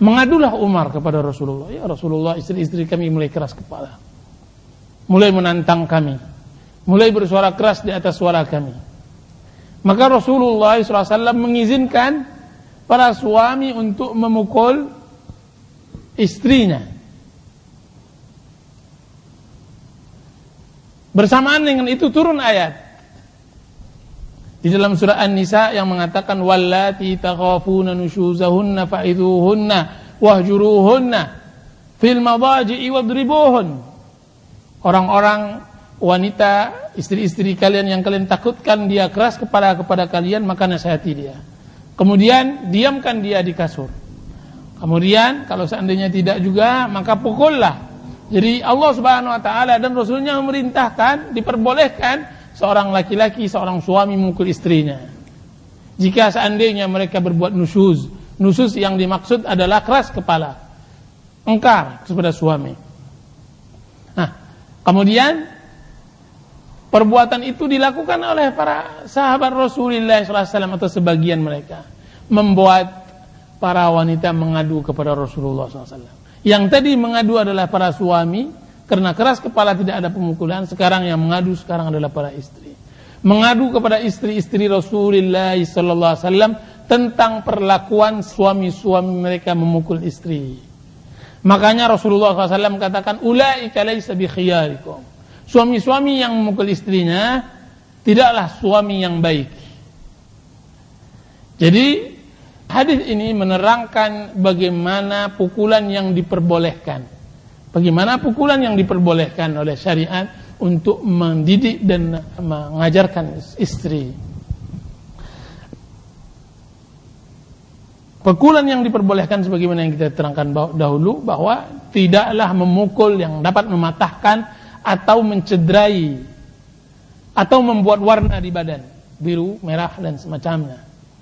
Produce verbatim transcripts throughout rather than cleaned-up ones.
Mengadulah Umar kepada Rasulullah, ya Rasulullah, istri-istri kami mulai keras kepala, mulai menantang kami, mulai bersuara keras di atas suara kami. Maka Rasulullah shallallahu alaihi wasallam mengizinkan para suami untuk memukul istrinya. Bersamaan dengan itu turun ayat di dalam surah An-Nisa yang mengatakan wallati takhafuna nushuzahunna fa'idhuhunna wahjuruhunna fil madaji'i wadribuhun. Orang-orang wanita, istri-istri kalian yang kalian takutkan dia keras kepala kepada kalian, maka nasihati dia. Kemudian diamkan dia di kasur. Kemudian kalau seandainya tidak juga, maka pukullah. Jadi Allah Subhanahu wa taala dan Rasulnya memerintahkan, diperbolehkan seorang laki-laki, seorang suami memukul istrinya jika seandainya mereka berbuat nusyuz. Nusyuz yang dimaksud adalah keras kepala, engkar kepada suami. Nah, kemudian perbuatan itu dilakukan oleh para sahabat Rasulullah shallallahu alaihi wasallam atau sebagian mereka, membuat para wanita mengadu kepada Rasulullah shallallahu alaihi wasallam. Yang tadi mengadu adalah para suami, karena keras kepala tidak ada pemukulan. Sekarang yang mengadu sekarang adalah para istri. Mengadu kepada istri-istri Rasulullah sallallahu alaihi wasallam tentang perlakuan suami-suami mereka memukul istri. Makanya Rasulullah sallallahu alaihi wasallam katakan, ulaika laisa bi khiyarikum. Suami-suami yang memukul istrinya tidaklah suami yang baik. Jadi hadis ini menerangkan bagaimana pukulan yang diperbolehkan. Bagaimana pukulan yang diperbolehkan oleh syariat untuk mendidik dan mengajarkan istri. Pukulan yang diperbolehkan sebagaimana yang kita terangkan dahulu, bahwa tidaklah memukul yang dapat mematahkan atau mencederai atau membuat warna di badan, biru, merah dan semacamnya.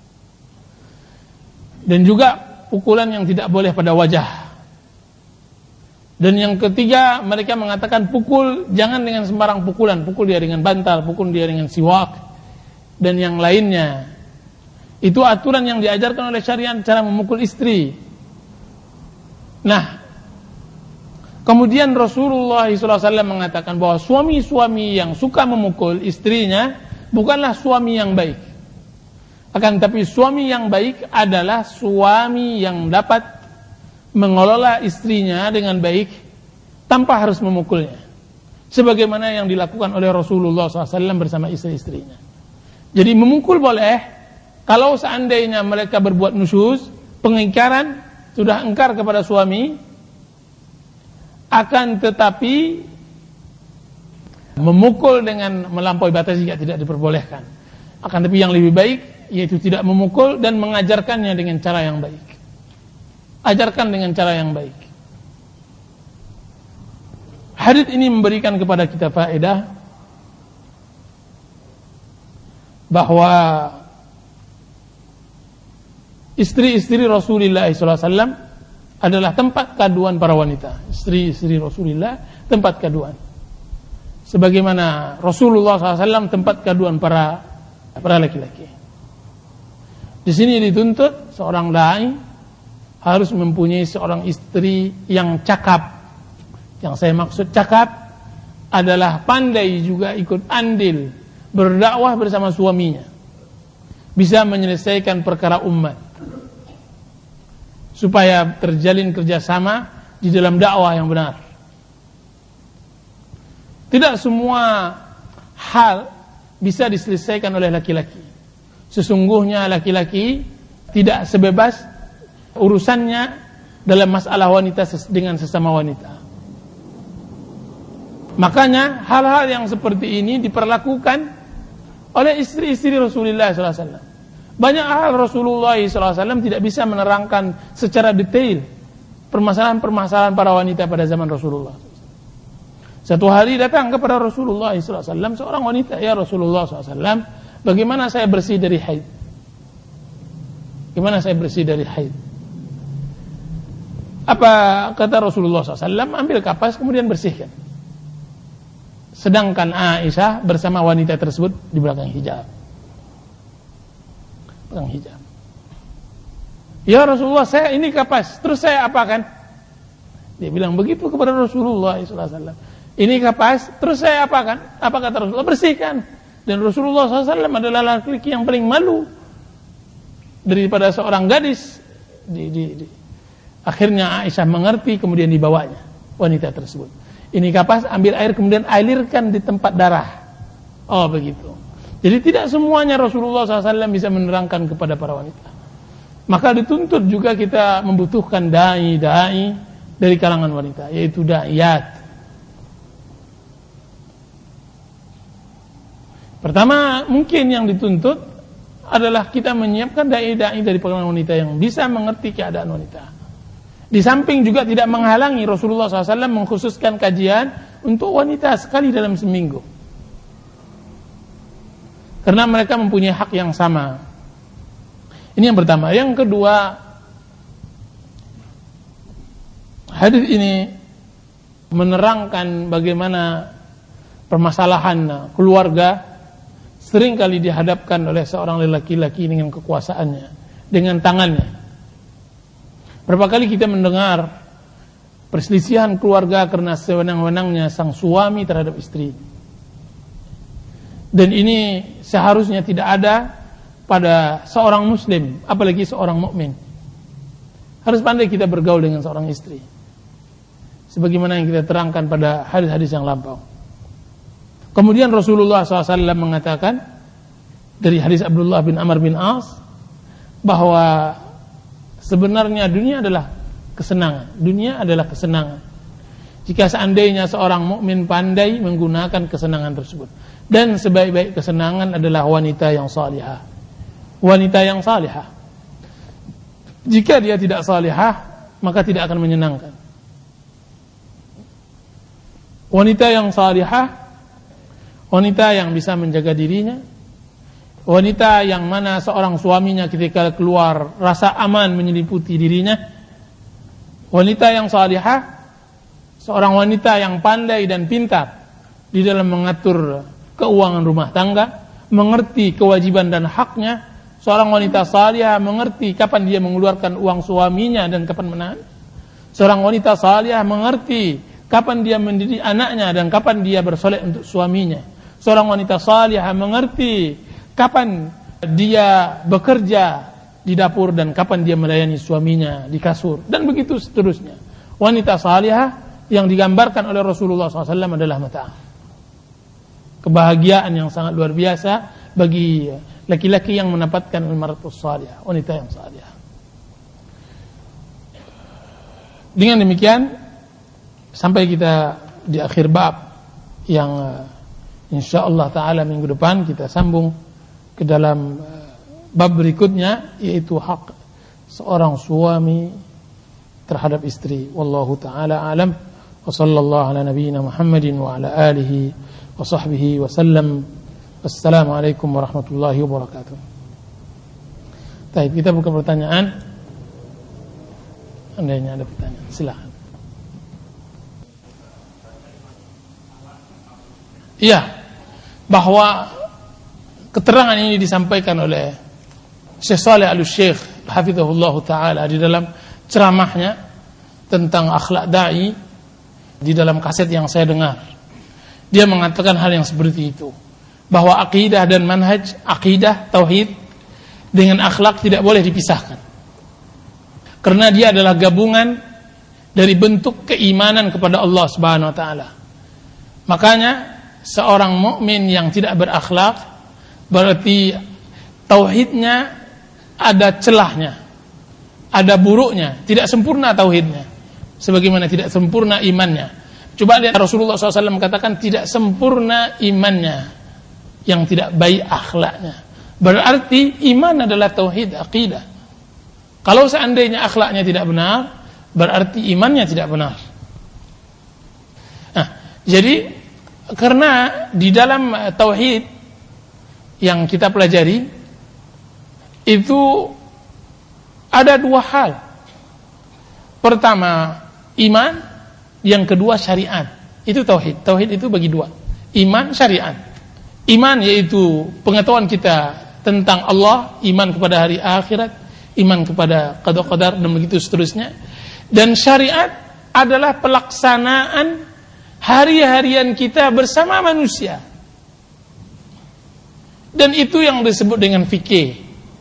Dan juga pukulan yang tidak boleh pada wajah. Dan yang ketiga, mereka mengatakan pukul jangan dengan sembarang pukulan, pukul dia dengan bantal, pukul dia dengan siwak dan yang lainnya. Itu aturan yang diajarkan oleh syariat cara memukul istri. Nah, kemudian Rasulullah shallallahu alaihi wasallam mengatakan bahwa suami-suami yang suka memukul istrinya bukanlah suami yang baik. Akan tapi suami yang baik adalah suami yang dapat mengelola istrinya dengan baik tanpa harus memukulnya, sebagaimana yang dilakukan oleh Rasulullah shallallahu alaihi wasallam bersama istri-istrinya. Jadi memukul boleh kalau seandainya mereka berbuat nusyuz, pengingkaran, sudah engkar kepada suami. Akan tetapi memukul dengan melampaui batas juga tidak diperbolehkan. Akan tetapi yang lebih baik yaitu tidak memukul dan mengajarkannya dengan cara yang baik. Ajarkan dengan cara yang baik. Hadits ini memberikan kepada kita faedah bahwa istri-istri Rasulullah shallallahu alaihi wasallam adalah tempat kaduan para wanita. Istri-istri Rasulullah tempat kaduan. Sebagaimana Rasulullah shallallahu alaihi wasallam tempat kaduan para para laki-laki. Di sini dituntut seorang dai harus mempunyai seorang istri yang cakap. Yang saya maksud cakap adalah pandai juga ikut andil berdakwah bersama suaminya, bisa menyelesaikan perkara umat, supaya terjalin kerjasama di dalam dakwah yang benar. Tidak semua hal bisa diselesaikan oleh laki-laki. Sesungguhnya laki-laki tidak sebebas urusannya dalam masalah wanita dengan sesama wanita. Makanya hal-hal yang seperti ini diperlakukan oleh istri-istri Rasulullah shallallahu alaihi wasallam. Banyak hal Rasulullah shallallahu alaihi wasallam tidak bisa menerangkan secara detail permasalahan-permasalahan para wanita pada zaman Rasulullah. Satu hari datang kepada Rasulullah shallallahu alaihi wasallam seorang wanita, ya Rasulullah shallallahu alaihi wasallam, bagaimana saya bersih dari haid? Bagaimana saya bersih dari haid? Apa kata Rasulullah shallallahu alaihi wasallam? Ambil kapas kemudian bersihkan. Sedangkan Aisyah bersama wanita tersebut di belakang hijab. Belakang hijab. Ya Rasulullah, saya ini kapas, terus saya apakan? Dia bilang begitu kepada Rasulullah shallallahu alaihi wasallam. Ini kapas, terus saya apakan? Apa kata Rasulullah? Bersihkan. Dan Rasulullah shallallahu alaihi wasallam adalah laki-laki yang paling malu daripada seorang gadis. Di, di, di. Akhirnya Aisyah mengerti, kemudian dibawanya wanita tersebut. Ini kapas, ambil air, kemudian alirkan di tempat darah. Oh begitu. Jadi tidak semuanya Rasulullah shallallahu alaihi wasallam bisa menerangkan kepada para wanita. Maka dituntut juga kita membutuhkan dai-dai dari kalangan wanita, yaitu da'iyat. Pertama, mungkin yang dituntut adalah kita menyiapkan dai-dai dari kalangan wanita yang bisa mengerti keadaan wanita. Di samping juga tidak menghalangi Rasulullah shallallahu alaihi wasallam mengkhususkan kajian untuk wanita sekali dalam seminggu. Karena mereka mempunyai hak yang sama. Ini yang pertama. Yang kedua, hadis ini menerangkan bagaimana permasalahan keluarga seringkali dihadapkan oleh seorang lelaki-laki dengan kekuasaannya, dengan tangannya. Berapa kali kita mendengar perselisihan keluarga karena sewenang-wenangnya sang suami terhadap istri. Dan ini seharusnya tidak ada pada seorang muslim, apalagi seorang mukmin. Harus pandai kita bergaul dengan seorang istri, sebagaimana yang kita terangkan pada hadis-hadis yang lampau. Kemudian Rasulullah shallallahu alaihi wasallam mengatakan dari hadis Abdullah bin Amr bin As bahwa sebenarnya dunia adalah kesenangan. Dunia adalah kesenangan. Jika seandainya seorang mukmin pandai menggunakan kesenangan tersebut, dan sebaik-baik kesenangan adalah wanita yang salihah. Wanita yang salihah. Jika dia tidak salihah, maka tidak akan menyenangkan. Wanita yang salihah, wanita yang bisa menjaga dirinya, wanita yang mana seorang suaminya ketika keluar rasa aman menyeliputi dirinya. Wanita yang salihah, seorang wanita yang pandai dan pintar di dalam mengatur keuangan rumah tangga, mengerti kewajiban dan haknya. Seorang wanita salihah mengerti kapan dia mengeluarkan uang suaminya dan kapan menahan. Seorang wanita salihah mengerti kapan dia mendidik anaknya dan kapan dia bersolek untuk suaminya. Seorang wanita salihah mengerti kapan dia bekerja di dapur dan kapan dia melayani suaminya di kasur, dan begitu seterusnya. Wanita salihah yang digambarkan oleh Rasulullah shallallahu alaihi wasallam adalah mata. Kebahagiaan yang sangat luar biasa bagi laki-laki yang mendapatkan al-mar'atus salihah, wanita yang salihah. Dengan demikian sampai kita di akhir bab yang insyaallah taala minggu depan kita sambung ke dalam bab berikutnya, yaitu hak seorang suami terhadap istri. Wallahu taala alam, wa sallallahu ala nabiyyina Muhammadin wa ala alihi wa sahbihi wa sallam. Assalamualaikum warahmatullahi wabarakatuh. Baik, kita buka pertanyaan. Andainya ada pertanyaan, silakan. Iya, bahwa keterangan ini disampaikan oleh Syekh Shalih Al-Syekh hafizahullah taala di dalam ceramahnya tentang akhlak dai di dalam kaset yang saya dengar. Dia mengatakan hal yang seperti itu, bahwa akidah dan manhaj, akidah tauhid dengan akhlak tidak boleh dipisahkan, karena dia adalah gabungan dari bentuk keimanan kepada Allah Subhanahu wa taala. Makanya seorang mukmin yang tidak berakhlak berarti tauhidnya ada celahnya, ada buruknya, tidak sempurna tauhidnya, sebagaimana tidak sempurna imannya. Coba lihat Rasulullah shallallahu alaihi wasallam katakan tidak sempurna imannya, yang tidak baik akhlaknya. Berarti iman adalah tauhid, akidah. Kalau seandainya akhlaknya tidak benar, berarti imannya tidak benar. Nah, jadi karena di dalam tauhid yang kita pelajari itu ada dua hal. Pertama iman, yang kedua syariat. Itu tauhid. Tauhid itu bagi dua, iman, syariat. Iman yaitu pengetahuan kita tentang Allah, iman kepada hari akhirat, iman kepada qada qadar dan begitu seterusnya. Dan syariat adalah pelaksanaan hari-harian kita bersama manusia. Dan itu yang disebut dengan fikih.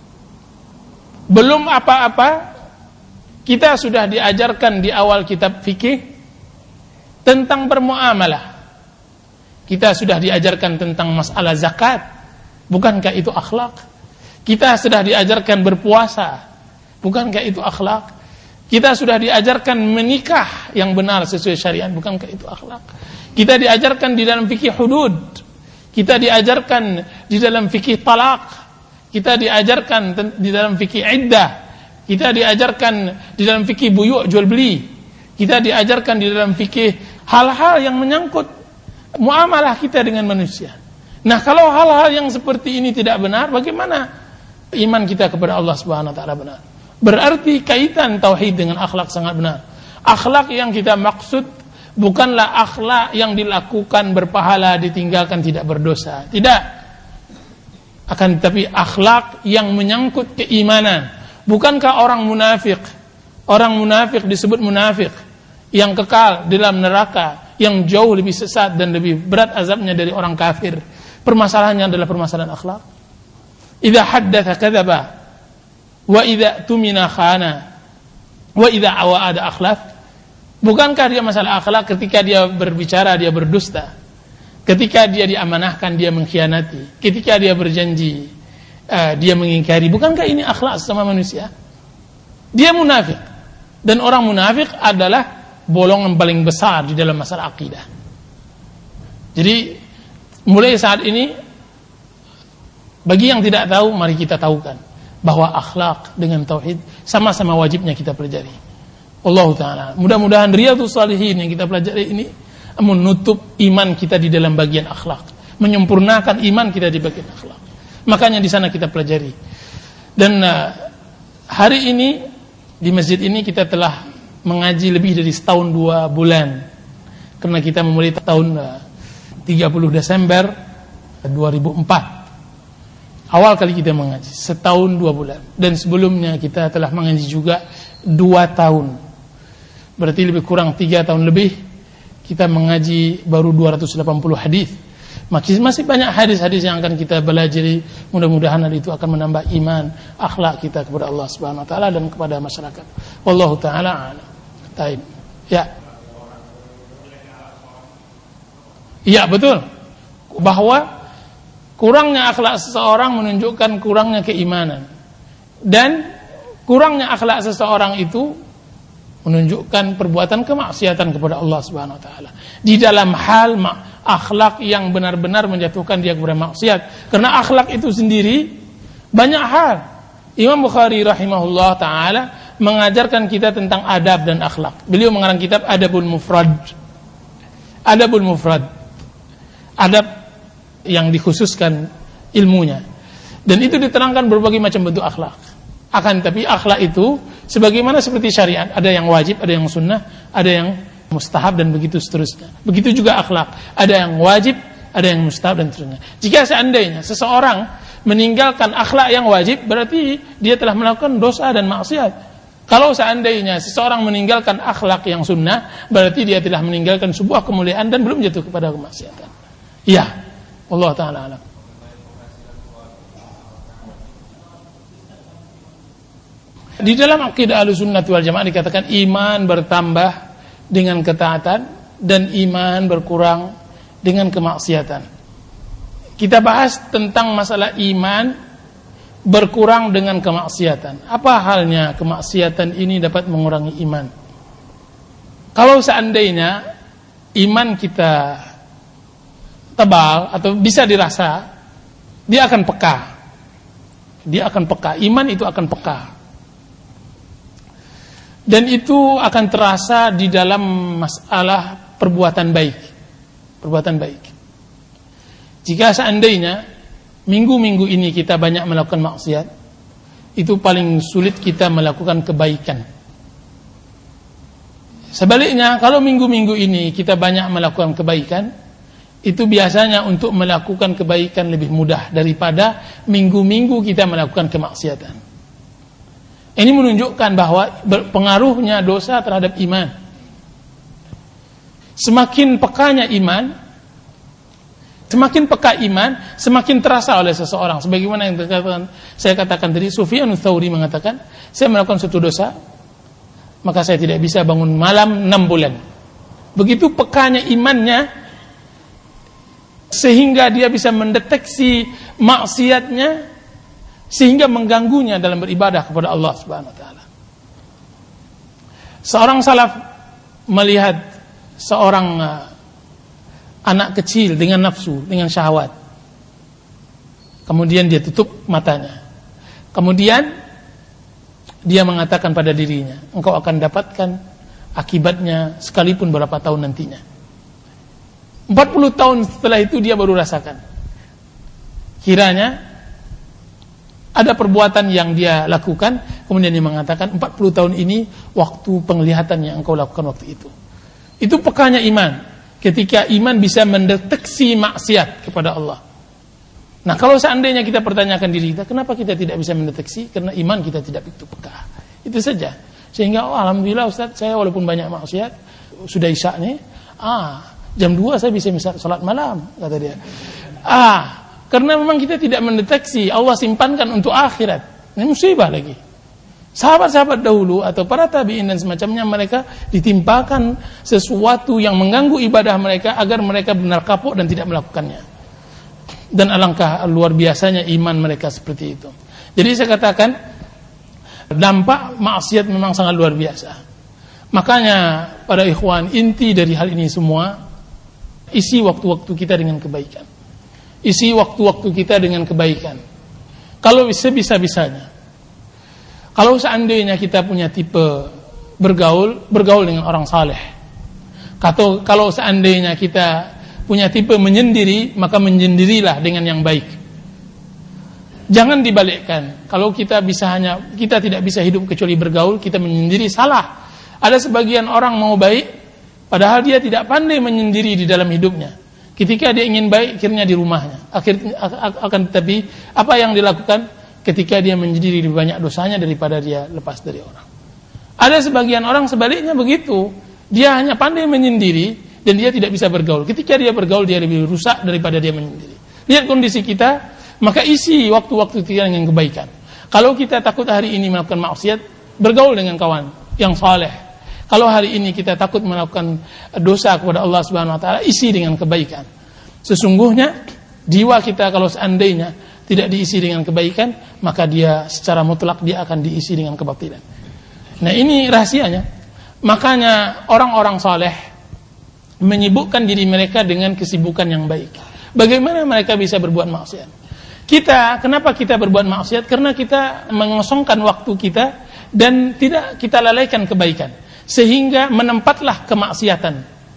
Belum apa-apa kita sudah diajarkan di awal kitab fikih tentang bermuamalah. Kita sudah diajarkan tentang masalah zakat. Bukankah itu akhlak? Kita sudah diajarkan berpuasa. Bukankah itu akhlak? Kita sudah diajarkan menikah yang benar sesuai syariat. Bukankah itu akhlak? Kita diajarkan di dalam fikih hudud. Kita diajarkan di dalam fikih talak. Kita diajarkan di dalam fikih iddah. Kita diajarkan di dalam fikih buyu' jual beli. Kita diajarkan di dalam fikih hal-hal yang menyangkut muamalah kita dengan manusia. Nah, kalau hal-hal yang seperti ini tidak benar, bagaimana iman kita kepada Allah Subhanahu wa taala benar? Berarti kaitan tauhid dengan akhlak sangat benar. Akhlak yang kita maksud bukanlah akhlak yang dilakukan berpahala, ditinggalkan tidak berdosa. Tidak. Akan tetapi akhlak yang menyangkut keimanan. Bukankah orang munafik, orang munafik disebut munafik yang kekal di dalam neraka, yang jauh lebih sesat dan lebih berat azabnya dari orang kafir. Permasalahannya adalah permasalahan akhlak. Idza haddatsa kadzaba wa idza tumina khana wa idza awa'ada akhlaf. Bukankah dia masalah akhlak ketika dia berbicara dia berdusta, ketika dia diamanahkan dia mengkhianati, ketika dia berjanji uh, dia mengingkari. Bukankah ini akhlak sesama manusia? Dia munafik, dan orang munafik adalah bolongan paling besar di dalam masalah akidah. Jadi mulai saat ini bagi yang tidak tahu, mari kita tahukan bahwa akhlak dengan tauhid sama-sama wajibnya kita pelajari. Allah Ta'ala, mudah-mudahan Riyadhus Shalihin yang kita pelajari ini menutup iman kita di dalam bagian akhlak, menyempurnakan iman kita di bagian akhlak. Makanya di sana kita pelajari. Dan uh, hari ini di masjid ini kita telah mengaji lebih dari setahun dua bulan, karena kita memulai tahun uh, tiga puluh Desember dua ribu empat. Awal kali kita mengaji, setahun dua bulan. Dan sebelumnya kita telah mengaji juga dua tahun. Berarti lebih kurang tiga tahun lebih kita mengaji baru dua ratus delapan puluh hadis. Masih, masih banyak hadis-hadis yang akan kita pelajari. Mudah-mudahan hal itu akan menambah iman, akhlak kita kepada Allah Subhanahu wa taala dan kepada masyarakat. Wallahu taala a'lam. Taib. Ya. Iya, betul. Bahwa kurangnya akhlak seseorang menunjukkan kurangnya keimanan. Dan kurangnya akhlak seseorang itu menunjukkan perbuatan kemaksiatan kepada Allah Subhanahu wa taala. Di dalam hal akhlak yang benar-benar menjatuhkan dia kepada maksiat. Karena akhlak itu sendiri banyak hal. Imam Bukhari rahimahullah taala mengajarkan kita tentang adab dan akhlak. Beliau mengarang kitab Adabul Mufrad. Adabul Mufrad. Adab yang dikhususkan ilmunya. Dan itu diterangkan berbagai macam bentuk akhlak. Akan tapi akhlak itu sebagaimana seperti syariat, ada yang wajib, ada yang sunnah, ada yang mustahab dan begitu seterusnya. Begitu juga akhlak, ada yang wajib, ada yang mustahab dan seterusnya. Jika seandainya seseorang meninggalkan akhlak yang wajib, berarti dia telah melakukan dosa dan maksiat. Kalau seandainya seseorang meninggalkan akhlak yang sunnah, berarti dia telah meninggalkan sebuah kemuliaan dan belum jatuh kepada kemaksiatan. Iya, Allah Ta'ala alam. Di dalam akidah Ahlussunnah wal Jamaah dikatakan iman bertambah dengan ketaatan dan iman berkurang dengan kemaksiatan. Kita bahas tentang masalah iman berkurang dengan kemaksiatan. Apa halnya kemaksiatan ini dapat mengurangi iman? Kalau seandainya iman kita tebal atau bisa dirasa, dia akan peka. Dia akan peka. Iman itu akan peka. Dan itu akan terasa di dalam masalah perbuatan baik. Perbuatan baik. Jika seandainya minggu-minggu ini kita banyak melakukan maksiat, itu paling sulit kita melakukan kebaikan. Sebaliknya, kalau minggu-minggu ini kita banyak melakukan kebaikan, itu biasanya untuk melakukan kebaikan lebih mudah daripada minggu-minggu kita melakukan kemaksiatan. Ini menunjukkan bahwa pengaruhnya dosa terhadap iman. Semakin pekanya iman, semakin peka iman, semakin terasa oleh seseorang. Sebagaimana yang dikatakan, saya katakan tadi, Sufyan Ats-Tsauri mengatakan, saya melakukan suatu dosa, maka saya tidak bisa bangun malam enam bulan. Begitu pekanya imannya, sehingga dia bisa mendeteksi maksiatnya, sehingga mengganggunya dalam beribadah kepada Allah Subhanahu wa taala. Seorang salaf melihat seorang uh, anak kecil dengan nafsu, dengan syahwat. Kemudian dia tutup matanya. Kemudian dia mengatakan pada dirinya, engkau akan dapatkan akibatnya sekalipun berapa tahun nantinya. empat puluh tahun setelah itu dia baru rasakan. Kiranya ada perbuatan yang dia lakukan, kemudian dia mengatakan empat puluh tahun ini waktu penglihatan yang engkau lakukan waktu itu. Itu pekanya iman. Ketika iman bisa mendeteksi maksiat kepada Allah. Nah, kalau seandainya kita pertanyakan diri kita, kenapa kita tidak bisa mendeteksi? Karena iman kita tidak begitu peka. Itu saja. Sehingga oh, alhamdulillah Ustaz, saya walaupun banyak maksiat, sudah isya nih, ah, jam dua saya bisa misal salat malam, kata dia. Ah, karena memang kita tidak mendeteksi, Allah simpankan untuk akhirat. Ini musibah lagi. Sahabat-sahabat dahulu atau para tabi'in dan semacamnya, mereka ditimpakan sesuatu yang mengganggu ibadah mereka agar mereka benar kapok dan tidak melakukannya. Dan alangkah luar biasanya iman mereka seperti itu. Jadi saya katakan, dampak maksiat memang sangat luar biasa. Makanya para ikhwan, inti dari hal ini semua, isi waktu-waktu kita dengan kebaikan. Isi waktu-waktu kita dengan kebaikan. Kalau sebisa-bisanya, kalau seandainya kita punya tipe bergaul, bergaul dengan orang saleh. Atau kalau seandainya kita punya tipe menyendiri, maka menyendirilah dengan yang baik. Jangan dibalikkan. Kalau kita bisa hanya, kita tidak bisa hidup kecuali bergaul, kita menyendiri, salah. Ada sebagian orang mau baik, padahal dia tidak pandai menyendiri di dalam hidupnya. Ketika dia ingin baik, akhirnya di rumahnya. Akhirnya akan tetapi apa yang dilakukan ketika dia menyendiri lebih banyak dosanya daripada dia lepas dari orang. Ada sebagian orang sebaliknya begitu. Dia hanya pandai menyendiri dan dia tidak bisa bergaul. Ketika dia bergaul, dia lebih rusak daripada dia menyendiri. Lihat kondisi kita, maka isi waktu-waktu kita dengan kebaikan. Kalau kita takut hari ini melakukan maksiat, bergaul dengan kawan yang saleh. Kalau hari ini kita takut melakukan dosa kepada Allah Subhanahu wa taala, isi dengan kebaikan. Sesungguhnya jiwa kita kalau seandainya tidak diisi dengan kebaikan, maka dia secara mutlak dia akan diisi dengan kebatilan. Nah, ini rahasianya. Makanya orang-orang saleh menyibukkan diri mereka dengan kesibukan yang baik. Bagaimana mereka bisa berbuat maksiat? Kita, kenapa kita berbuat maksiat? Karena kita mengosongkan waktu kita dan tidak kita lalaikan kebaikan. Sehingga menempatlah kemaksiatan.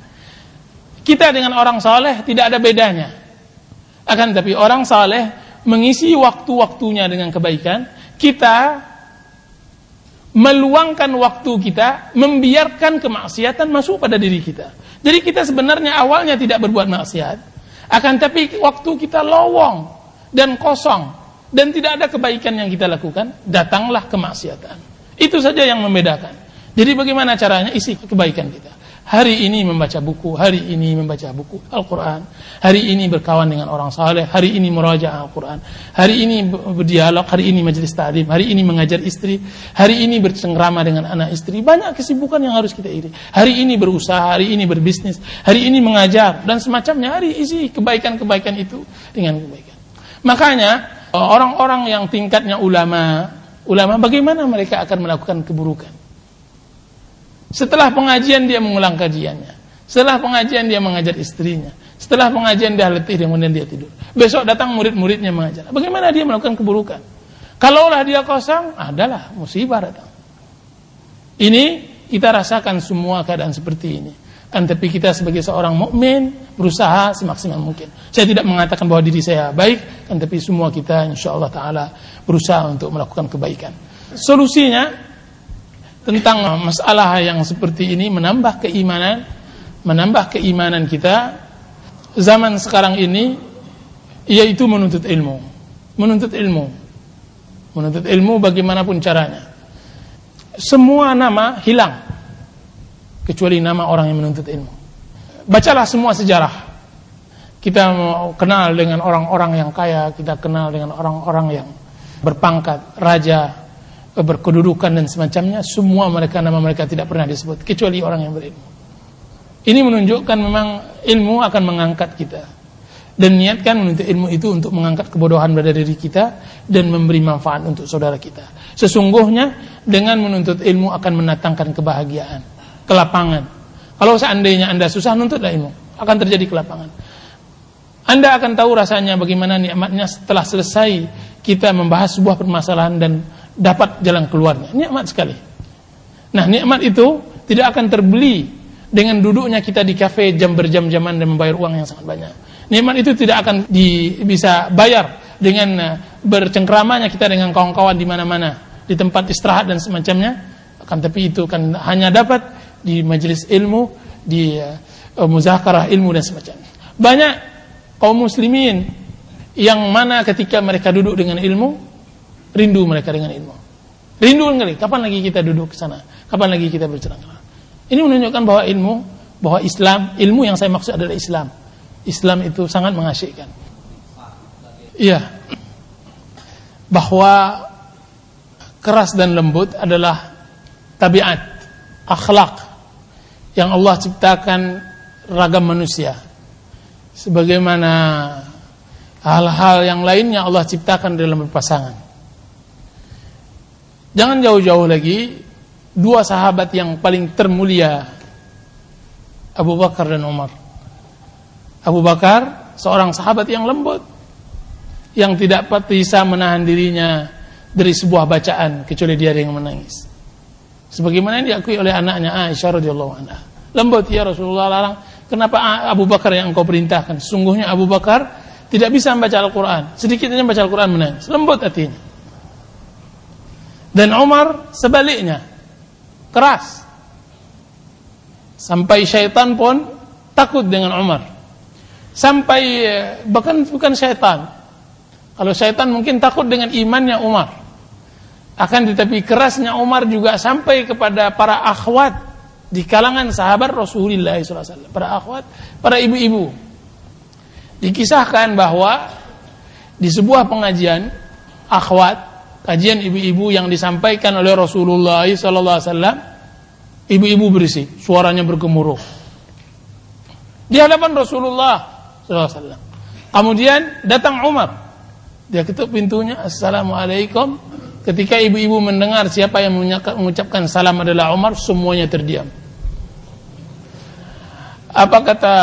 Kita dengan orang saleh tidak ada bedanya. Akan tapi orang saleh mengisi waktu-waktunya dengan kebaikan. Kita meluangkan waktu kita, membiarkan kemaksiatan masuk pada diri kita. Jadi kita sebenarnya awalnya tidak berbuat maksiat, akan tapi waktu kita lowong dan kosong dan tidak ada kebaikan yang kita lakukan, datanglah kemaksiatan. Itu saja yang membedakan. Jadi bagaimana caranya? Isi kebaikan kita. Hari ini membaca buku, hari ini membaca buku Al-Quran, hari ini berkawan dengan orang saleh, hari ini merajaah Al-Quran, hari ini berdialog, hari ini majelis ta'lim, hari ini mengajar istri, hari ini bercengkrama dengan anak istri. Banyak kesibukan yang harus kita iri. Hari ini berusaha, hari ini berbisnis, hari ini mengajar dan semacamnya. Hari isi kebaikan-kebaikan itu dengan kebaikan. Makanya orang-orang yang tingkatnya ulama, ulama bagaimana mereka akan melakukan keburukan? Setelah pengajian dia mengulang kajiannya. Setelah pengajian dia mengajar istrinya. Setelah pengajian dia letih, kemudian dia tidur. Besok datang murid-muridnya mengajar. Bagaimana dia melakukan keburukan? Kalaulah dia kosong, adalah musibah datang. Ini kita rasakan semua keadaan seperti ini. Kan tapi kita sebagai seorang mukmin berusaha semaksimal mungkin. Saya tidak mengatakan bahwa diri saya baik, kan tapi semua kita insyaallah taala berusaha untuk melakukan kebaikan. Solusinya tentang masalah yang seperti ini, menambah keimanan, menambah keimanan kita zaman sekarang ini, yaitu menuntut ilmu, menuntut ilmu, menuntut ilmu bagaimanapun caranya. semua nama hilang kecuali nama orang yang menuntut ilmu. Bacalah semua sejarah. Kita mau kenal dengan orang-orang yang kaya, kita kenal dengan orang-orang yang berpangkat, raja, berkedudukan dan semacamnya. Semua mereka, nama mereka tidak pernah disebut kecuali orang yang berilmu. Ini menunjukkan memang ilmu akan mengangkat kita. Dan niatkan menuntut ilmu itu untuk mengangkat kebodohan pada diri kita dan memberi manfaat untuk saudara kita. Sesungguhnya dengan menuntut ilmu akan mendatangkan kebahagiaan, kelapangan. Kalau seandainya Anda susah, nuntutlah ilmu, akan terjadi kelapangan. Anda akan tahu rasanya bagaimana nikmatnya setelah selesai kita membahas sebuah permasalahan dan dapat jalan keluarnya. Nikmat sekali. Nah, nikmat itu tidak akan terbeli dengan duduknya kita di kafe jam berjam-jaman dan membayar uang yang sangat banyak. Nikmat itu tidak akan di, bisa bayar dengan uh, bercengkramanya kita dengan kawan-kawan di mana-mana, di tempat istirahat dan semacamnya. Akan tapi itu kan hanya dapat di majelis ilmu, di uh, muzakarah ilmu dan semacamnya. Banyak kaum muslimin yang mana ketika mereka duduk dengan ilmu, rindu mereka dengan ilmu. Rindu sekali, kapan lagi kita duduk ke sana? Kapan lagi kita bercengkrama? Ini menunjukkan bahwa ilmu, bahwa Islam, ilmu yang saya maksud adalah Islam. Islam itu sangat mengasyikkan. Iya. Bahwa keras dan lembut adalah tabiat, akhlak yang Allah ciptakan ragam manusia. Sebagaimana hal-hal yang lainnya Allah ciptakan dalam berpasangan. Jangan jauh-jauh lagi, dua sahabat yang paling termulia, Abu Bakar dan Umar. Abu Bakar seorang sahabat yang lembut, yang tidak bisa menahan dirinya dari sebuah bacaan kecuali dia yang menangis. Sebagaimana yang diakui oleh anaknya Aisyah radhiyallahu anha. Lembut ya Rasulullah, larang. Kenapa Abu Bakar yang engkau perintahkan? Sesungguhnya Abu Bakar tidak bisa membaca Al-Quran. Sedikit saja membaca Al-Quran menangis. Lembut hatinya. Dan Umar sebaliknya, keras. Sampai syaitan pun takut dengan Umar. Sampai bahkan bukan syaitan. Kalau syaitan mungkin takut dengan imannya Umar. Akan tetapi kerasnya Umar juga sampai kepada para akhwat di kalangan sahabat Rasulullah shallallahu alaihi wasallam. Para akhwat, para ibu-ibu. Dikisahkan bahwa di sebuah pengajian akhwat, kajian ibu-ibu yang disampaikan oleh Rasulullah shallallahu alaihi wasallam, ibu-ibu berisik, suaranya bergemuruh. Di hadapan Rasulullah shallallahu alaihi wasallam. Kemudian datang Umar. Dia ketuk pintunya, Assalamualaikum. Ketika ibu-ibu mendengar siapa yang mengucapkan salam adalah Umar, semuanya terdiam. Apa kata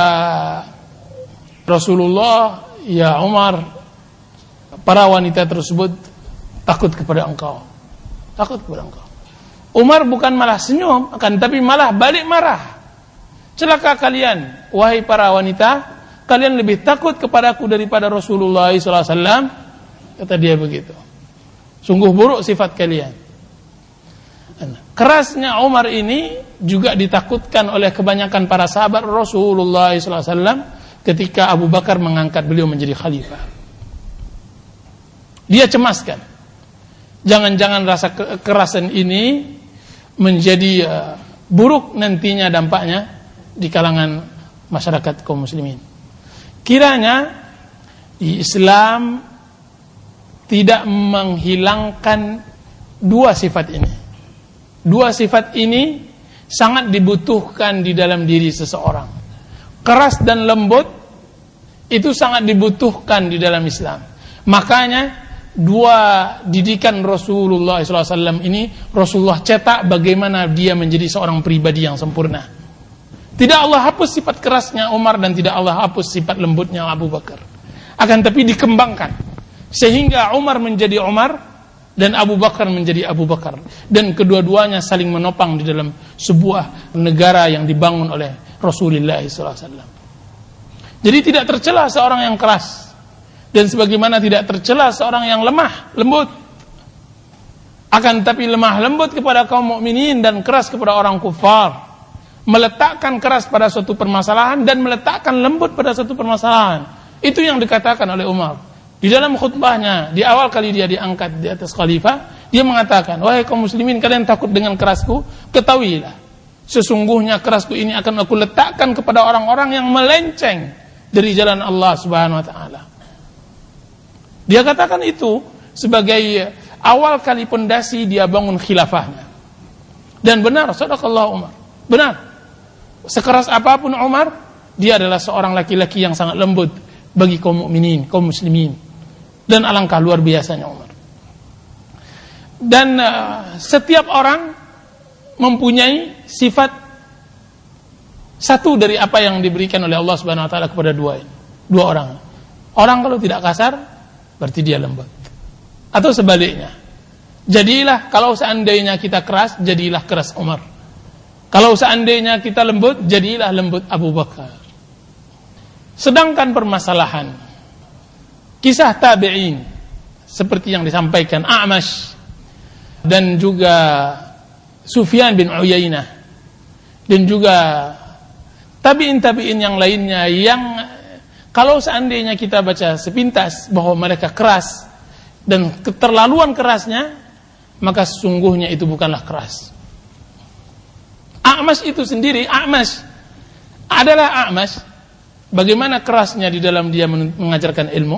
Rasulullah? Ya Umar, para wanita tersebut takut kepada engkau. Takut kepada engkau. Umar bukan malah senyum, akan tapi malah balik marah. Celaka kalian, wahai para wanita, kalian lebih takut kepadaku daripada Rasulullah shallallahu alaihi wasallam. Kata dia begitu. Sungguh buruk sifat kalian. Kerasnya Umar ini juga ditakutkan oleh kebanyakan para sahabat Rasulullah shallallahu alaihi wasallam ketika Abu Bakar mengangkat beliau menjadi khalifah. Dia cemaskan. Jangan-jangan rasa kekerasan ini menjadi uh, buruk nantinya dampaknya di kalangan masyarakat kaum muslimin. Kiranya di Islam tidak menghilangkan dua sifat ini. Dua sifat ini sangat dibutuhkan di dalam diri seseorang. Keras dan lembut itu sangat dibutuhkan di dalam Islam. Makanya dua didikan Rasulullah shallallahu alaihi wasallam ini Rasulullah cetak bagaimana dia menjadi seorang pribadi yang sempurna. Tidak Allah hapus sifat kerasnya Umar dan tidak Allah hapus sifat lembutnya Abu Bakar. Akan tapi dikembangkan sehingga Umar menjadi Umar dan Abu Bakar menjadi Abu Bakar, dan kedua-duanya saling menopang di dalam sebuah negara yang dibangun oleh Rasulullah shallallahu alaihi wasallam. Jadi tidak tercela seorang yang keras, dan sebagaimana tidak tercela seorang yang lemah, lembut. Akan tapi lemah lembut kepada kaum mukminin dan keras kepada orang kufar, meletakkan keras pada suatu permasalahan dan meletakkan lembut pada suatu permasalahan. Itu yang dikatakan oleh Umar. Di dalam khutbahnya, di awal kali dia diangkat di atas khalifah, Dia mengatakan, wahai kaum muslimin, kalian takut dengan kerasku? Ketahuilah, sesungguhnya kerasku ini akan aku letakkan kepada orang-orang yang melenceng dari jalan Allah Subhanahu wa taala. Dia katakan itu sebagai awal kali pondasi dia bangun khilafahnya. Dan benar, sadaqallahu Umar. Benar. Sekeras apapun Umar, dia adalah seorang laki-laki yang sangat lembut bagi kaum mukminin, kaum muslimin. Dan alangkah luar biasanya Umar. Dan uh, setiap orang mempunyai sifat satu dari apa yang diberikan oleh Allah Subhanahu wa taala kepada dua ini. Dua orang. Orang kalau tidak kasar berarti dia lembut. Atau sebaliknya. Jadilah kalau seandainya kita keras, jadilah keras Umar. Kalau seandainya kita lembut, jadilah lembut Abu Bakar. Sedangkan permasalahan kisah tabi'in seperti yang disampaikan A'mash dan juga Sufyan bin Uyainah dan juga tabi'in-tabi'in yang lainnya yang kalau seandainya kita baca sepintas bahwa mereka keras dan keterlaluan kerasnya, maka sesungguhnya itu bukanlah keras. A'mash itu sendiri, A'mash adalah A'mash. Bagaimana kerasnya di dalam dia mengajarkan ilmu?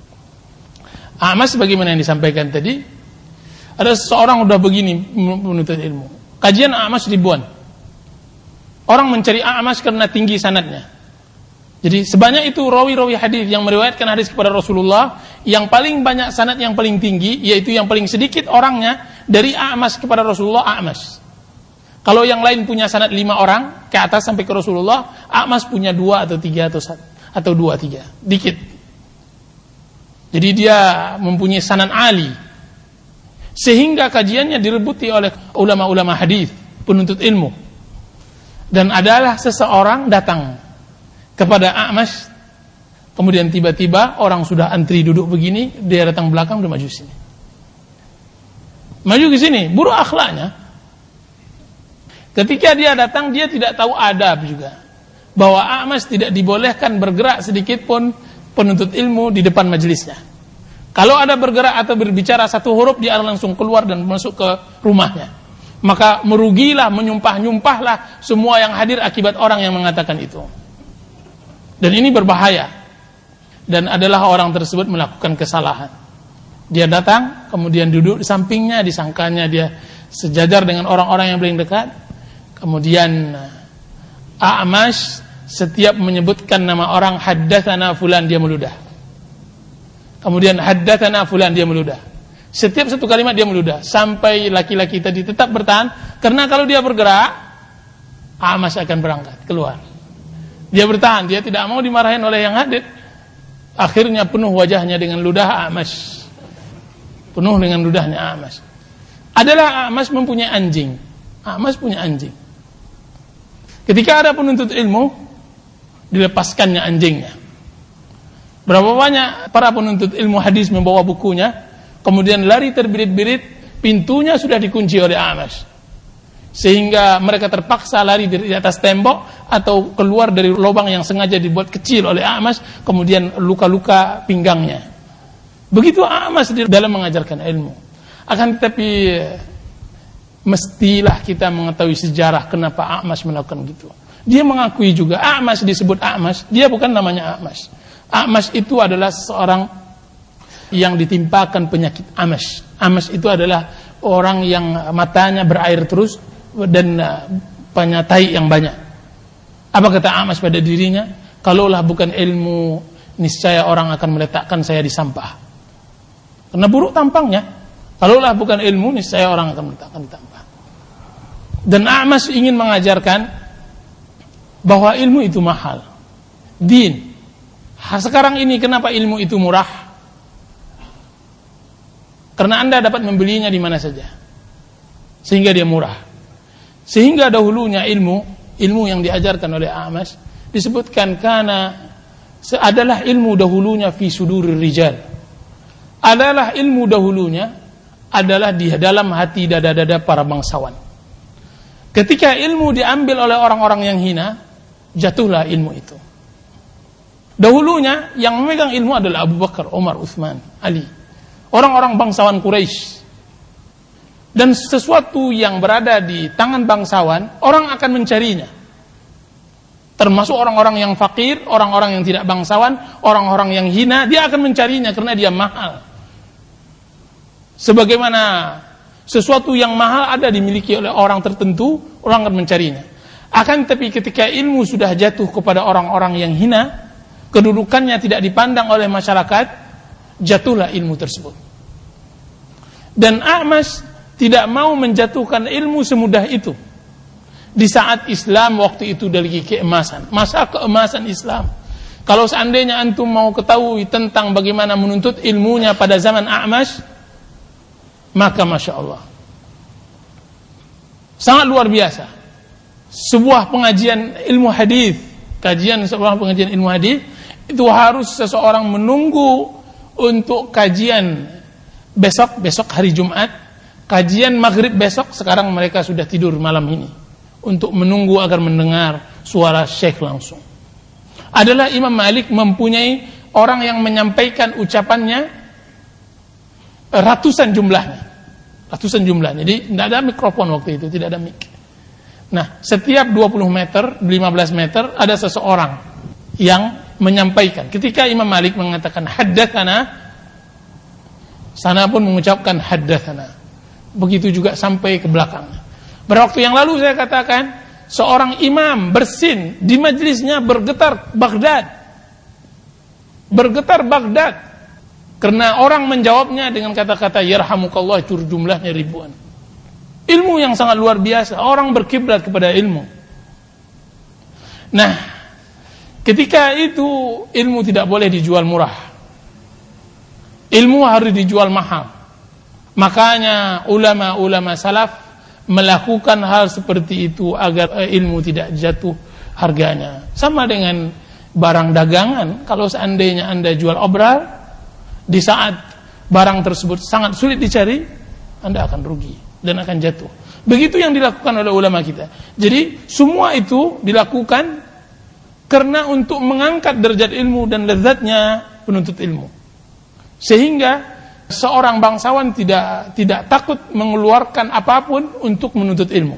A'mash bagaimana yang disampaikan tadi? Ada seorang udah begini menuntut ilmu. Kajian A'mash ribuan. Orang mencari A'mash karena tinggi sanadnya. Jadi sebanyak itu rawi-rawi hadis yang meriwayatkan hadis kepada Rasulullah, yang paling banyak sanad yang paling tinggi, yaitu yang paling sedikit orangnya dari A'mash kepada Rasulullah, A'mash. Kalau yang lain punya sanad lima orang ke atas sampai ke Rasulullah, A'mash punya dua atau tiga atau satu, atau dua tiga, dikit. Jadi dia mempunyai sanad ali, sehingga kajiannya direbuti oleh ulama-ulama hadis, penuntut ilmu. Dan adalah seseorang datang kepada A'mash, kemudian tiba-tiba orang sudah antri duduk begini, dia datang belakang, dia maju sini. Maju ke sini, buruk akhlaknya. Ketika dia datang, dia tidak tahu adab juga, bahwa A'mash tidak dibolehkan bergerak sedikit pun penuntut ilmu di depan majelisnya. Kalau ada bergerak atau berbicara satu huruf, dia langsung keluar dan masuk ke rumahnya. Maka merugilah, menyumpah-nyumpahlah semua yang hadir akibat orang yang mengatakan itu. Dan ini berbahaya. Dan adalah orang tersebut melakukan kesalahan. Dia datang, kemudian duduk di sampingnya, disangkanya dia sejajar dengan orang-orang yang paling dekat. Kemudian A'mash setiap menyebutkan nama orang, haddatsana fulan, dia meludah. Kemudian haddatsana fulan, dia meludah. Setiap satu kalimat dia meludah, sampai laki-laki tadi tetap bertahan, karena kalau dia bergerak, A'mash akan berangkat keluar. Dia bertahan, dia tidak mau dimarahin oleh yang hadir. Akhirnya penuh wajahnya dengan ludah A'mash. Penuh dengan ludahnya A'mash. Adalah A'mash mempunyai anjing. A'mash punya anjing. Ketika ada penuntut ilmu, dilepaskannya anjingnya. Berapa banyak para penuntut ilmu hadis membawa bukunya, kemudian lari terbirit-birit, pintunya sudah dikunci oleh A'mash. Sehingga mereka terpaksa lari dari atas tembok atau keluar dari lubang yang sengaja dibuat kecil oleh A'mash, kemudian luka-luka pinggangnya. Begitu A'mash dalam mengajarkan ilmu. Akan tetapi mestilah kita mengetahui sejarah kenapa A'mash melakukan gitu. Dia mengakui juga, A'mash disebut A'mash, dia bukan namanya A'mash. A'mash itu adalah seorang yang ditimpakan penyakit A'mash. A'mash itu adalah orang yang matanya berair terus dan punya tai yang banyak. Apa kata A'mash pada dirinya? Kalaulah bukan ilmu, niscaya orang akan meletakkan saya di sampah. Karena buruk tampangnya. Kalaulah bukan ilmu, niscaya orang akan meletakkan di sampah. Dan A'mash ingin mengajarkan bahwa ilmu itu mahal. Din. Sekarang ini kenapa ilmu itu murah? Karena Anda dapat membelinya di mana saja. Sehingga dia murah. Sehingga dahulunya ilmu, ilmu yang diajarkan oleh A'mash disebutkan karena adalah ilmu dahulunya fi sudurir rijal. Adalah ilmu dahulunya adalah di dalam hati dada-dada para bangsawan. Ketika ilmu diambil oleh orang-orang yang hina, jatuhlah ilmu itu. Dahulunya yang memegang ilmu adalah Abu Bakar, Umar, Utsman, Ali. Orang-orang bangsawan Quraisy. Dan sesuatu yang berada di tangan bangsawan, orang akan mencarinya. Termasuk orang-orang yang fakir, orang-orang yang tidak bangsawan, orang-orang yang hina, dia akan mencarinya karena dia mahal. Sebagaimana sesuatu yang mahal ada dimiliki oleh orang tertentu, orang akan mencarinya. Akan tapi ketika ilmu sudah jatuh kepada orang-orang yang hina, kedudukannya tidak dipandang oleh masyarakat, jatuhlah ilmu tersebut. Dan A'mash tidak mau menjatuhkan ilmu semudah itu. Di saat Islam waktu itu lagi keemasan, masa keemasan Islam. Kalau seandainya antum mau ketahui tentang bagaimana menuntut ilmunya pada zaman A'mash, maka Masya Allah, sangat luar biasa. Sebuah pengajian ilmu hadis, kajian sebuah pengajian ilmu hadis itu harus seseorang menunggu untuk kajian besok, besok hari Jumat, kajian maghrib besok. Sekarang mereka sudah tidur malam ini untuk menunggu agar mendengar suara syekh langsung. Adalah Imam Malik mempunyai orang yang menyampaikan ucapannya ratusan jumlahnya, ratusan jumlahnya. Jadi tidak ada mikrofon waktu itu, tidak ada mic. Nah, setiap dua puluh meter, lima belas meter ada seseorang yang menyampaikan. Ketika Imam Malik mengatakan haddatsana, sana pun mengucapkan haddatsana. Begitu juga sampai ke belakang. Pada waktu yang lalu saya katakan, seorang imam bersin di majelisnya bergetar Baghdad. Bergetar Baghdad. Karena orang menjawabnya dengan kata-kata yarhamukallah, itu jumlahnya ribuan. Ilmu yang sangat luar biasa. Orang berkiblat kepada ilmu. Nah, ketika itu ilmu tidak boleh dijual murah. Ilmu harus dijual mahal. Makanya ulama-ulama salaf melakukan hal seperti itu agar ilmu tidak jatuh harganya. Sama dengan barang dagangan, kalau seandainya Anda jual obral, di saat barang tersebut sangat sulit dicari, Anda akan rugi dan akan jatuh. Begitu yang dilakukan oleh ulama kita. Jadi semua itu dilakukan karena untuk mengangkat derajat ilmu dan lezatnya penuntut ilmu. Sehingga seorang bangsawan tidak tidak takut mengeluarkan apapun untuk menuntut ilmu.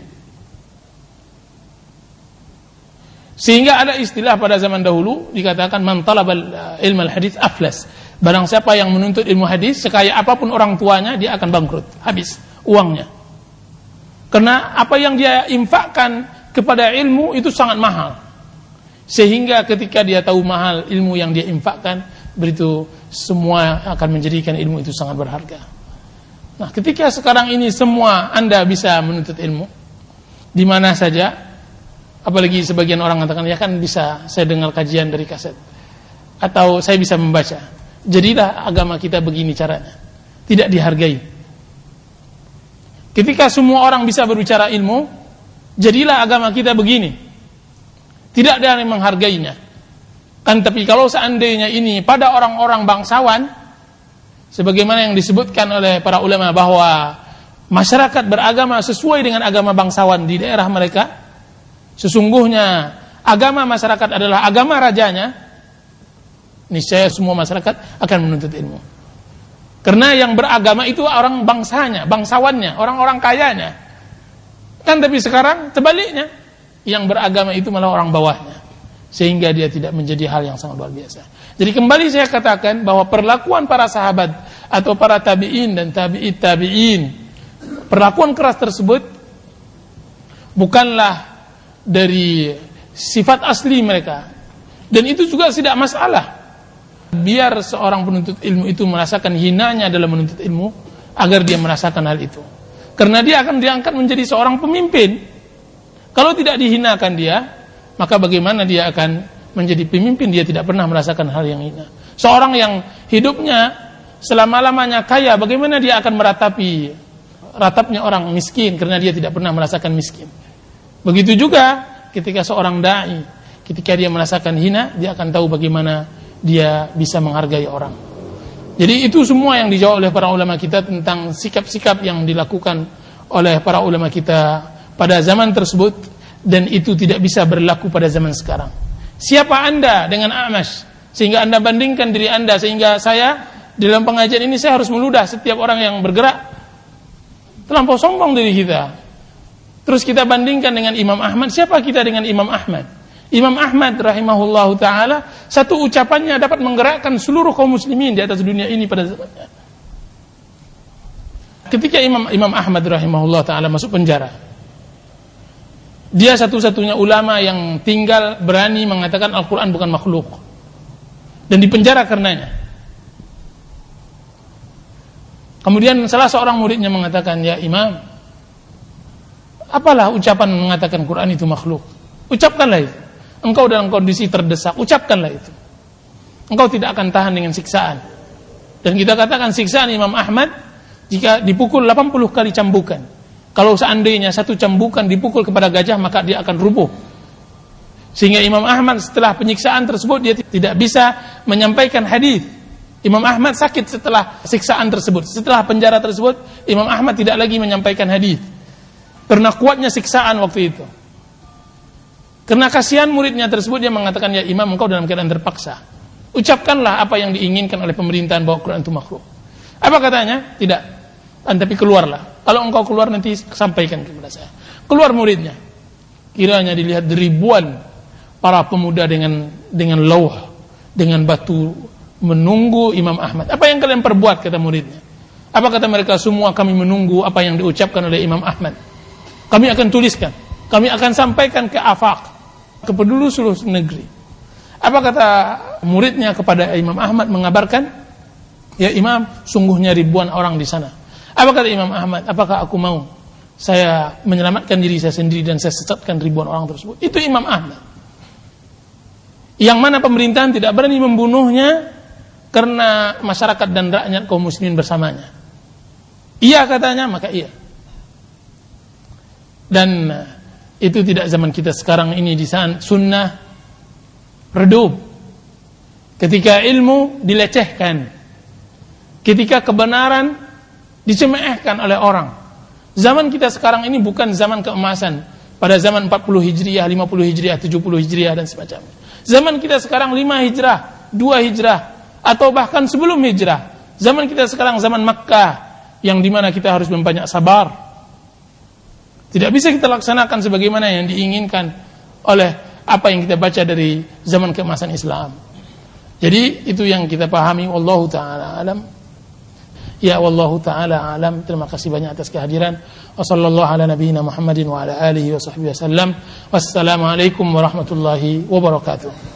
Sehingga ada istilah pada zaman dahulu dikatakan man talabal ilmu al-hadis aflas. Barang siapa yang menuntut ilmu hadis, sekaya apapun orang tuanya, dia akan bangkrut, habis uangnya. Karena apa yang dia infakkan kepada ilmu itu sangat mahal. Sehingga ketika dia tahu mahal ilmu yang dia infakkan, begitu semua akan menjadikan ilmu itu sangat berharga. Nah, ketika sekarang ini semua Anda bisa menuntut ilmu di mana saja, apalagi sebagian orang mengatakan ya kan bisa saya dengar kajian dari kaset atau saya bisa membaca. Jadilah agama kita begini caranya, tidak dihargai. Ketika semua orang bisa berbicara ilmu, jadilah agama kita begini, tidak ada yang menghargainya. Kan tapi kalau seandainya ini pada orang-orang bangsawan, sebagaimana yang disebutkan oleh para ulama bahwa masyarakat beragama sesuai dengan agama bangsawan di daerah mereka, sesungguhnya agama masyarakat adalah agama rajanya, niscaya semua masyarakat akan menuntut ilmu. Karena yang beragama itu orang bangsanya, bangsawannya, orang-orang kayanya. Kan tapi sekarang sebaliknya, yang beragama itu malah orang bawahnya. Sehingga dia tidak menjadi hal yang sangat luar biasa. Jadi kembali saya katakan bahwa perlakuan para sahabat atau para tabi'in dan tabi'it tabi'in, perlakuan keras tersebut bukanlah dari sifat asli mereka. Dan itu juga tidak masalah. Biar seorang penuntut ilmu itu merasakan hinanya dalam menuntut ilmu, agar dia merasakan hal itu. Karena dia akan diangkat menjadi seorang pemimpin. Kalau tidak dihinakan dia, maka bagaimana dia akan menjadi pemimpin? Dia tidak pernah merasakan hal yang hina. Seorang yang hidupnya selama-lamanya kaya, bagaimana dia akan meratapi ratapnya orang miskin karena dia tidak pernah merasakan miskin? Begitu juga ketika seorang dai, ketika dia merasakan hina, dia akan tahu bagaimana dia bisa menghargai orang. Jadi itu semua yang dijawab oleh para ulama kita tentang sikap-sikap yang dilakukan oleh para ulama kita pada zaman tersebut. Dan itu tidak bisa berlaku pada zaman sekarang. Siapa Anda dengan A'mash sehingga Anda bandingkan diri Anda, sehingga saya dalam pengajian ini saya harus meludah setiap orang yang bergerak? Terlampau sombong diri kita. Terus kita bandingkan dengan Imam Ahmad. Siapa kita dengan Imam Ahmad? Imam Ahmad rahimahullahu ta'ala, satu ucapannya dapat menggerakkan seluruh kaum muslimin di atas dunia ini pada zamannya. Ketika Imam Imam Ahmad rahimahullahu ta'ala masuk penjara, dia satu-satunya ulama yang tinggal berani mengatakan Al-Quran bukan makhluk, dan dipenjara karenanya. Kemudian salah seorang muridnya mengatakan, ya Imam, apalah ucapan mengatakan Quran itu makhluk? Ucapkanlah itu. Engkau dalam kondisi terdesak, ucapkanlah itu. Engkau tidak akan tahan dengan siksaan. Dan kita katakan siksaan Imam Ahmad, jika dipukul delapan puluh kali cambukan, kalau seandainya satu cambukan dipukul kepada gajah, maka dia akan rubuh. Sehingga Imam Ahmad setelah penyiksaan tersebut, dia tidak bisa menyampaikan hadis. Imam Ahmad sakit setelah siksaan tersebut. Setelah penjara tersebut, Imam Ahmad tidak lagi menyampaikan hadis. Karena kuatnya siksaan waktu itu. Karena kasihan muridnya tersebut, dia mengatakan, ya Imam, engkau dalam keadaan terpaksa. Ucapkanlah apa yang diinginkan oleh pemerintahan bahwa Quran itu makhluk. Apa katanya? Tidak. Tapi keluarlah. Kalau engkau keluar nanti sampaikan kepada saya. Keluar muridnya. Kiranya dilihat ribuan para pemuda dengan dengan lauh, dengan batu menunggu Imam Ahmad. Apa yang kalian perbuat, kata muridnya? Apa kata mereka? Semua kami menunggu apa yang diucapkan oleh Imam Ahmad. Kami akan tuliskan, kami akan sampaikan ke afaq, ke penduduk seluruh negeri. Apa kata muridnya kepada Imam Ahmad mengabarkan? Ya Imam, sungguhnya ribuan orang di sana. Apa kata Imam Ahmad? Apakah aku mau saya menyelamatkan diri saya sendiri dan saya sesatkan ribuan orang tersebut? Itu Imam Ahmad. Yang mana pemerintahan tidak berani membunuhnya karena masyarakat dan rakyat kaum muslimin bersamanya. Iya katanya, maka iya. Dan itu tidak zaman kita sekarang ini, di sana sunnah redup. Ketika ilmu dilecehkan, ketika kebenaran dicemehkan oleh orang. Zaman kita sekarang ini bukan zaman keemasan. Pada zaman empat puluh Hijriah, lima puluh Hijriah, tujuh puluh Hijriah dan semacamnya. Zaman kita sekarang lima Hijrah, dua Hijrah, atau bahkan sebelum Hijrah. Zaman kita sekarang zaman Makkah, yang dimana kita harus membanyak sabar. Tidak bisa kita laksanakan sebagaimana yang diinginkan oleh apa yang kita baca dari zaman keemasan Islam. Jadi itu yang kita pahami. Wallahu ta'ala alam. Ya wallahu ta'ala alam. Terima kasih banyak atas kehadiran. Wa sallallahu ala nabiyyina Muhammadin wa ala alihi wa sahbihi wasallam. Wassalamualaikum warahmatullahi wabarakatuh.